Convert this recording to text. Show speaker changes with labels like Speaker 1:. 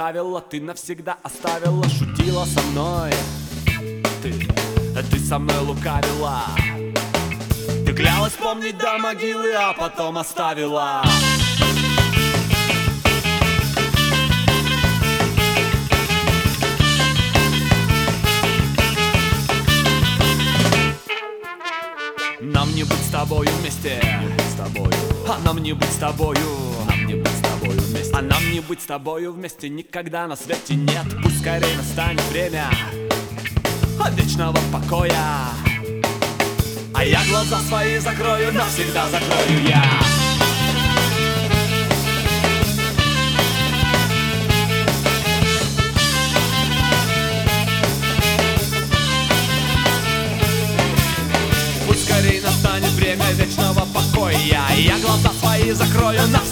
Speaker 1: оставила, ты навсегда оставила. Шутила со мной, ты со мной лукавила. Ты клялась помнить до могилы, а потом оставила. Нам не быть с тобою вместе, а нам не быть с тобою, вместе. А нам не быть с тобою вместе никогда на свете нет. Пусть скорее настанет время вечного покоя, а я глаза свои закрою, навсегда закрою я. Пусть скорее настанет время вечного покоя, я глаза свои закрою, навсегда